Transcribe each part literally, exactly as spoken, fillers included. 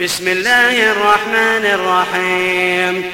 بسم الله الرحمن الرحيم.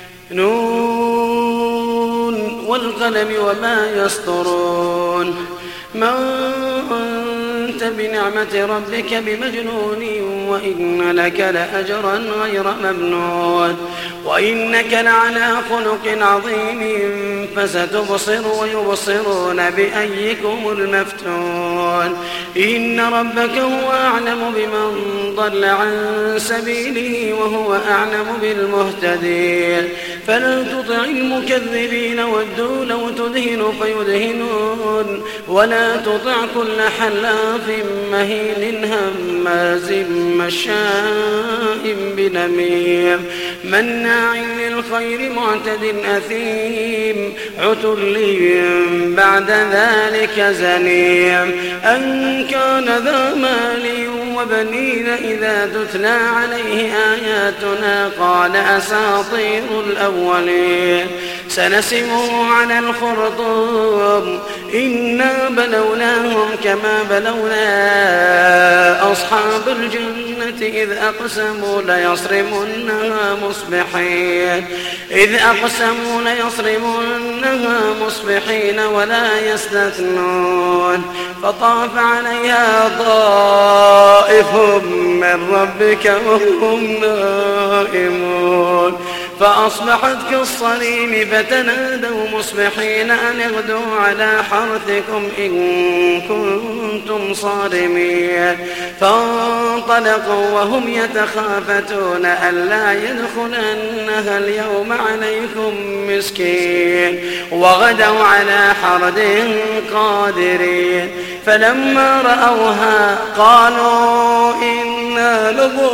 نون والقلم وما يسطرون. ما أنت بنعمة ربك بمجنون وإن لك لأجرا غير ممنون وإنك لعلى خلق عظيم فستبصر ويبصرون بأيكم المفتون. إن ربك هو أعلم بمن ضل عن سبيله وهو أعلم بالمهتدين. فلا تطع المكذبين ودوا لو تدهن فيدهنون ولا تطع كل حلاف مهين هماز مشاء بنميم مناع للخير معتد أثيم عتل بعد ذلك زنيم أن كان ذا مال وبنين إذا تتلى عليه آياتنا قال أساطير الأولين. سنسمه على الخرطوم إنا بلوناهم كما بلونا أصحاب الجنة إذ أقسموا ليصرمنها مصبحين إذ أقسموا ليصرمنها مصبحين ولا يستثنون. فطاف عليها طائف من ربك وهم نائمون فأصبحت كالصريم فتنادوا مصبحين أن اغدوا على حرثكم إن كنتم صارمين. فانطلقوا وهم يتخافتون ألا يدخلنها اليوم عليكم مسكين وغدوا على حرد قادرين. فلما رأوها قالوا إنا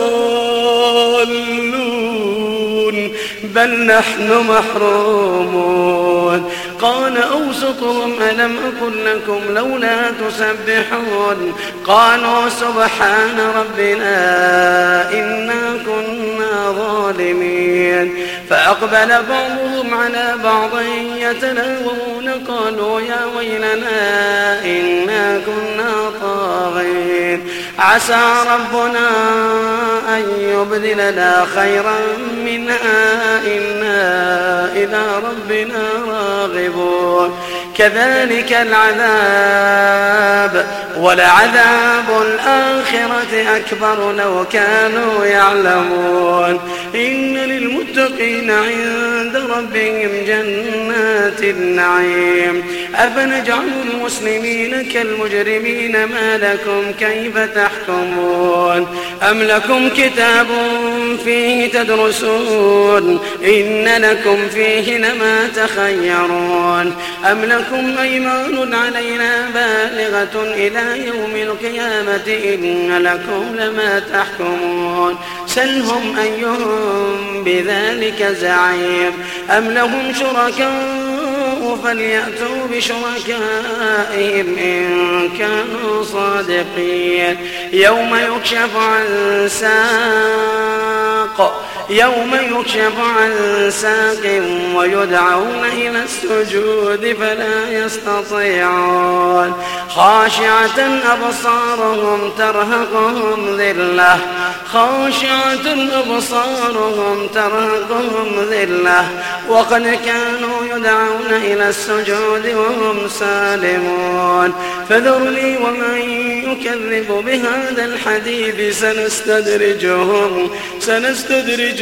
لضالون بل نحن محرومون. قال أوسطهم ألم أقل لكم لولا تسبحون قالوا سبحان ربنا إنا كنا ظالمين. فأقبل بعضهم على بعض يتلاومون قالوا يا ويلنا إنا كنا طاغين عسى ربنا أن يبدلنا خيرا منها إنا إلى ربنا راغبون. كذلك العذاب ولعذاب الآخرة أكبر لو كانوا يعلمون. إن للمتقين عند ربهم جنات النعيم. أفنجعل المسلمين كالمجرمين ما لكم كيف تحكمون أم لكم كتاب فيه تدرسون إن لكم فيه لما تخيرون أم لكم أيمان علينا بالغة إلى يوم القيامة إن لكم لما تحكمون. سلهم أيهم بذلك زعيم أم لهم شركاء فليأتوا بشركائهم إن كانوا صادقين. يوم يكشف عن ساق يوم يكشف عن ساق ويدعون إلى السجود فلا يستطيعون. خاشعة أبصارهم ترهقهم ذلة خاشعة أبصارهم ترهقهم ذلة وقد كانوا يدعون إلى السجود وهم سالمون. فذرني ومن يكذب بهذا الحديث سنستدرجهم سنستدرجهم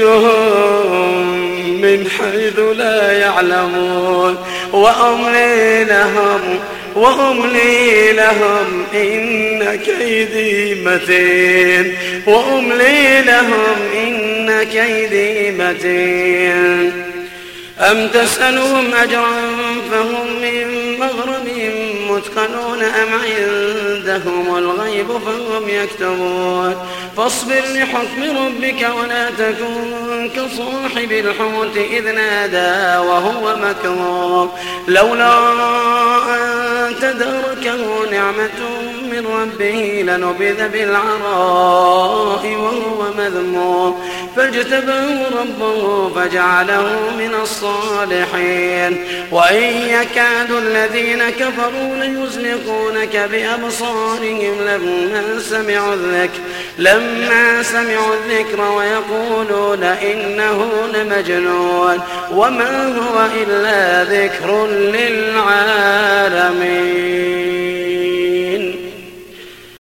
من حيث لا يعلمون وأملي لهم وأملي لهم إن كيدي متين وأملي لهم إن كيدي متين. أم تسألهم أجرا فهم من مغرم مثقلون أم عندهم الغيب فهم يكتبون. فاصبر لحكم ربك ولا تكن كصاحب الحوت إذ نادى وهو مكظوم لولا أن تدركه نعمة من ربه لنبذ بالعراء وهو مذموم فاجتبه ربه فجعله من الصالحين. وإن يكاد الذين كفروا ليزلقونك بأبصارهم لما سمعوا الذكر لما سمعوا الذكر ويقولون إنه لمجنون وما هو إلا ذكر للعالمين.